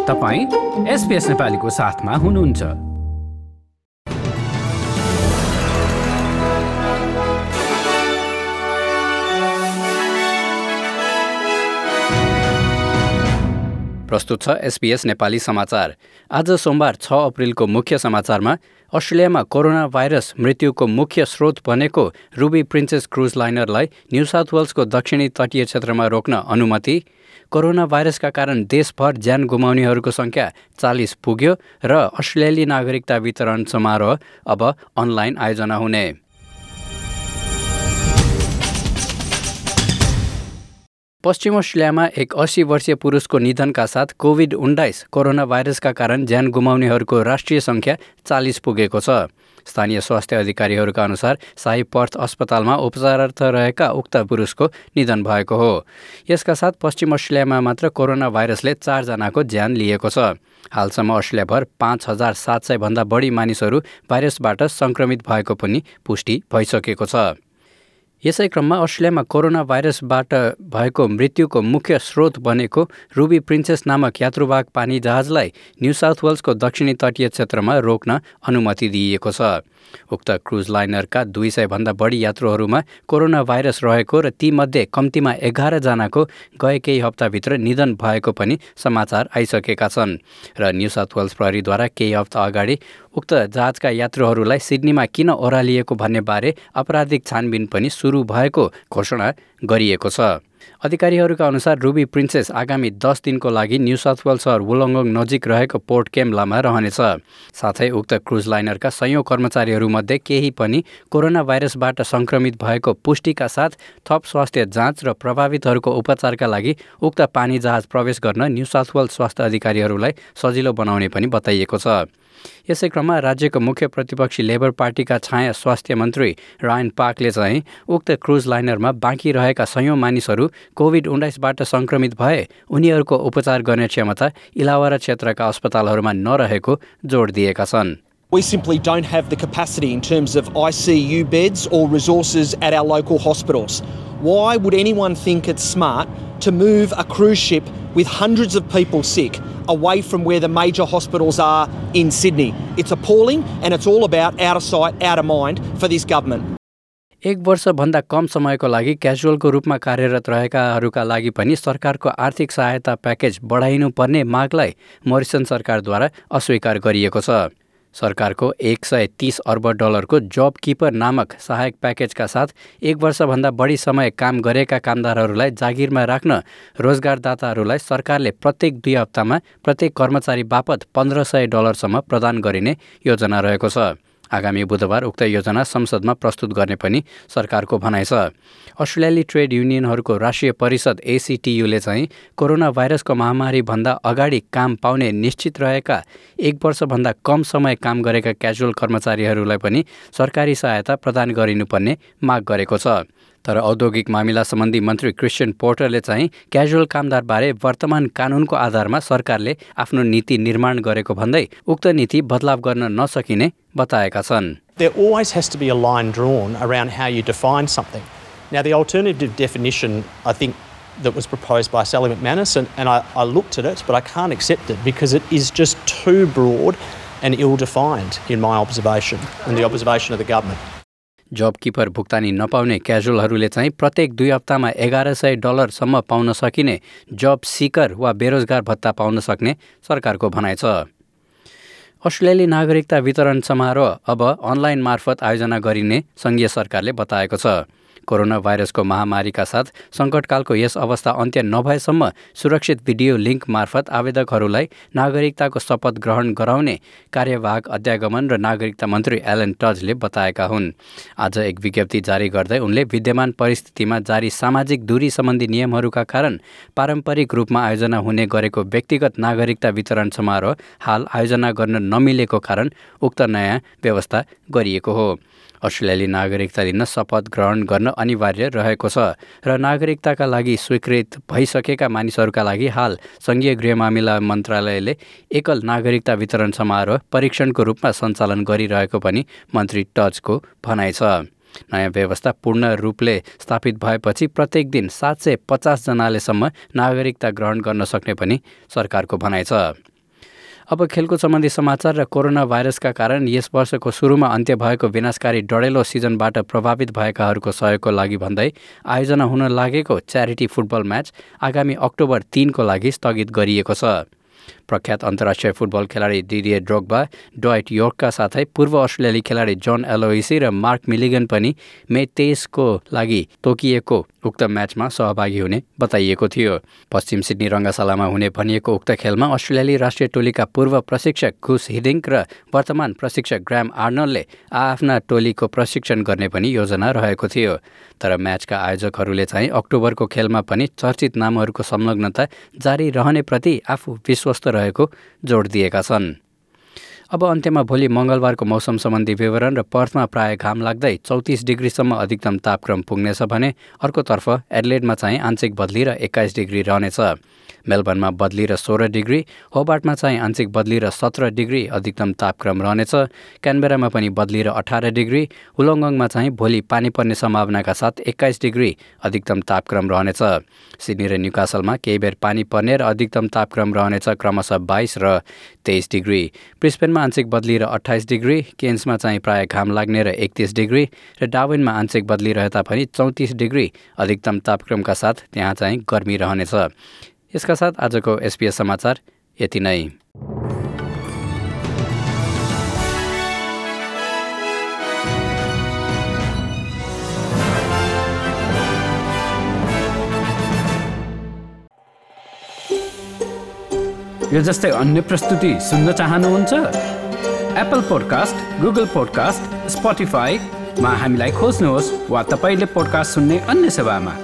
तपाईं SBS नेपालीको साथमा हुनुहुन्छ। प्रस्तुत छ SBS नेपाली समाचार। आज सोमबार 6 अप्रिलको मुख्य समाचारमा अस्ट्रेलियामा कोरोना भाइरस मृत्युको मुख्य स्रोत बनेको रुबी प्रिन्सेस क्रुज लाइनरलाई न्यू साउथ वेल्सको दक्षिणी तटीय क्षेत्रमा रोक्न अनुमति, कोरोना भाइरसका कारण देशभर ज्यान गुमाउनेहरूको संख्या 40 पुग्यो र अस्ट्रेलियाली नागरिकता वितरण समारोह अब अनलाइन आयोजना हुने। पश्चिम अस्ट्रेलियामा एक 80 वर्षीय पुरुषको निधनका साथ कोभिड-19 कोरोना भाइरसका कारण ज्यान गुमाउनेहरूको राष्ट्रिय संख्या 40 पुगेको छ। स्थानीय स्वास्थ्य अधिकारीहरूका अनुसार शाही पर्थ अस्पतालमा उपचारार्थ रहेका उक्त पुरुषको निधन भएको हो। यसका साथ पश्चिम अस्ट्रेलियामा मात्र कोरोना भाइरसले 4 जनाको ज्यान लिएको छ। हालसम्म अस्ट्रेलियाभर 5,700 भन्दा बढी मानिसहरू भाइरसबाट संक्रमित भएको पनि पुष्टि भइसकेको छ। यसै क्रममा अस्ट्रेलियामा कोरोना भाइरसबाट भएको मृत्युको मुख्य स्रोत बनेको रुबी प्रिन्सेस नामक यात्रुवाहक पानी जहाजलाई न्यू साउथ वेल्सको दक्षिणी तटीय क्षेत्रमा रोक्न अनुमति दिइएको छ। उक्त क्रुज लाइनरका 200 भन्दा बढी यात्रुहरूमा कोरोना भाइरस रहेको र तीमध्ये कम्तीमा 11 जनाको गए केही हप्ताभित्र निधन भएको पनि समाचार आइसकेका छन् र न्यू साउथ वेल्स प्रहरीद्वारा केही हप्ता अगाडि उक्त जहाजका यात्रुहरूलाई सिडनीमा किन ओह्रालिएको भन्ने बारे आपराधिक छानबिन पनि सुरु भएको घोषणा गरिएको छ। अधिकारीहरूका अनुसार रुबी प्रिन्सेस आगामी 10 दिनको लागि न्यू साउथ वेल्स सहर वुलोङ्गोङ नजिक रहेको पोर्ट केम्लामा रहनेछ। साथै उक्त क्रुज लाइनरका सयौं कर्मचारीहरूमध्ये केही पनि कोरोना भाइरसबाट संक्रमित भएको पुष्टिका साथ थप स्वास्थ्य जाँच र प्रभावितहरूको उपचारका लागि उक्त पानी जहाज प्रवेश गर्न न्यू साउथ वेल्स स्वास्थ्य अधिकारीहरूलाई सजिलो बनाउने पनि बताइएको छ। यसै क्रममा राज्यको मुख्य प्रतिपक्षी लेबर पार्टीका छाया स्वास्थ्य मन्त्री रायन पार्कले चाहिँ उक्त क्रुज लाइनरमा बाँकी रहेका सयौं मानिसहरू कोभिड-19बाट संक्रमित भए उनीहरूको उपचार गर्ने क्षमता इलावारा क्षेत्रका अस्पतालहरूमा नरहेको जोड दिएका छन्। We simply don't have the capacity in terms of ICU beds or resources at our local hospitals. Why would anyone think it's smart to move a cruise ship with hundreds of people sick away from where the major hospitals are in Sydney? It's appalling and it's all about out of sight, out of mind for this government. 1 वर्षभन्दा कम समयको लागि क्याजुअलको रूपमा कार्यरत रहेकाहरूका लागि पनि सरकारको आर्थिक सहायता प्याकेज बढाइनुपर्ने मागलाई मोरिसन सरकारद्वारा अस्वीकार गरिएको छ। सरकारको 130 अर्ब डलरको जब किपर नामक सहायक प्याकेजका साथ 1 वर्षभन्दा बढी समय काम गरेका कामदारहरूलाई जागिरमा राख्न रोजगारदाताहरूलाई सरकारले प्रत्येक 2 हप्तामा प्रत्येक कर्मचारी बापत $1,500 प्रदान गरिने योजना रहेको छ। आगामी बुधबार उक्त योजना संसदमा प्रस्तुत गर्ने पनि सरकारको भनाइ छ। अस्ट्रेलियाली ट्रेड युनियनहरूको राष्ट्रिय परिषद ACTUले चाहिँ कोरोना भाइरसको महामारीभन्दा अगाडि काम पाउने निश्चित रहेका 1 वर्षभन्दा कम समय काम गरेका क्याजुअल कर्मचारीहरूलाई पनि सरकारी सहायता प्रदान गरिनुपर्ने माग गरेको छ। तर औद्योगिक मामिला सम्बन्धी मन्त्री क्रिस्चियन पोर्टरले चाहिँ क्याजुअल कामदारबारे वर्तमान कानुनको आधारमा सरकारले आफ्नो नीति निर्माण गरेको भन्दै उक्त नीति बदलाव गर्न नसकिने बताएका छन्। There always has to be a line drawn around how you define something. Now the alternative definition I think that was proposed by Sally McManus and I looked at it but I can't accept it because it is just too broad and ill-defined in my observation and the observation of the government. जब किपर भुक्तानी नपाउने क्याजुअलहरूले चाहिँ प्रत्येक 2 हप्तामा $1,100 सम्म पाउन सकिने जब seeker वा बेरोजगार भत्ता पाउन सक्ने सरकारको भनाइ छ। अस्ट्रेलियाली नागरिकता वितरण समारोह अब अनलाइन मार्फत आयोजना गरिने संघीय सरकारले बताएको छ। कोरोना भाइरसको महामारीका साथ सङ्कटकालको यस अवस्था अन्त्य नभएसम्म सुरक्षित भिडियो लिङ्क मार्फत आवेदकहरूलाई नागरिकताको शपथ ग्रहण गराउने कार्यवाहक अध्यागमन र नागरिकता मन्त्री एलन टजले बताएका हुन्। आज एक विज्ञप्ति जारी गर्दै उनले विद्यमान परिस्थितिमा जारी सामाजिक दूरी सम्बन्धी नियमहरूका कारण पारम्परिक रूपमा आयोजना हुने गरेको व्यक्तिगत नागरिकता वितरण समारोह हाल आयोजना गर्न नमिलेको कारण उक्त नयाँ व्यवस्था गरिएको हो। अस्ट्रेलियाली नागरिकता लिन शपथ ग्रहण गर्न अनिवार्य रहेको छ र नागरिकताका लागि स्वीकृत भइसकेका मानिसहरूका लागि हाल संघीय गृह मामिला मन्त्रालयले एकल नागरिकता वितरण समारोह परीक्षणको रूपमा सञ्चालन गरिरहेको पनि मन्त्री टजको भनाइ छ। नयाँ व्यवस्था पूर्ण रूपले स्थापित भएपछि प्रत्येक दिन 750 जनालेसम्म नागरिकता ग्रहण गर्न सक्ने पनि सरकारको भनाइ छ। अब खेलकुद सम्बन्धी समाचार र कोरोना भाइरसका कारण यस वर्षको सुरुमा अन्त्य भएको विनाशकारी डढेलो सिजनबाट प्रभावित भएकाहरूको सहयोगको लागि भन्दै आयोजना हुन लागेको च्यारिटी फुटबल म्याच आगामी अक्टोबर 3 को लागि स्थगित गरिएको छ। प्रख्यात अन्तर्राष्ट्रिय फुटबल खेलाडी डिडिए ड्रोग्बा, ड्वाइट योर्कका साथै पूर्व अस्ट्रेलियाली खेलाडी जन एलोइसी र मार्क मिलिगन पनि मे 23 को लागि तोकिएको उक्त म्याचमा सहभागी हुने बताइएको थियो। पश्चिम सिडनी रङ्गशालामा हुने भनिएको उक्त खेलमा अस्ट्रेलियाली राष्ट्रिय टोलीका पूर्व प्रशिक्षक गुस हिडिङ्क र वर्तमान प्रशिक्षक ग्राहम आर्नल्डले आफ्ना टोलीको प्रशिक्षण गर्ने पनि योजना रहेको थियो। तर म्याचका आयोजकहरूले चाहिँ अक्टोबरको खेलमा पनि चर्चित नामहरूको संलग्नता जारी रहनेप्रति आफू विश्वस्त रहेको जोड दिएका छन्। अब अन्त्यमा भोलि मङ्गलबारको मौसम सम्बन्धी विवरण र पर्थमा प्राय घाम लाग्दै 34 डिग्रीसम्म अधिकतम तापक्रम पुग्नेछ भने अर्कोतर्फ एडिलेडमा चाहिँ आंशिक बदली र 21 डिग्री रहनेछ। मेलबर्नमा बदली र 16 डिग्री, होबार्टमा चाहिँ आंशिक बदली र 17 डिग्री अधिकतम तापक्रम रहनेछ। क्यानबेरामा पनि बदली र 18 डिग्री, वुलोङ्गङमा चाहिँ भोलि पानी पर्ने सम्भावनाका साथ 21 डिग्री अधिकतम तापक्रम रहनेछ। सिडनी र न्युकासलमा केही बेर पानी पर्ने र अधिकतम तापक्रम रहनेछ क्रमशः 22 र 23 डिग्री। ब्रिस्बेनमा आंशिक बदली र 28 डिग्री, केन्समा चाहिँ प्राय घाम लाग्ने र 31 डिग्री र डार्विनमा आंशिक बदली रहे तापनि 34 डिग्री अधिकतम तापक्रमका साथ त्यहाँ चाहिँ गर्मी रहनेछ। यसका साथ आजको SBS समाचार यति नै। यो जस्तै अन्य प्रस्तुति सुन्न चाहनुहुन्छ? एप्पल पोडकास्ट, गुगल पोडकास्ट, स्पोटिफाईमा हामीलाई खोज्नुहोस् वा तपाईले पोडकास्ट सुन्ने अन्य सेवामा।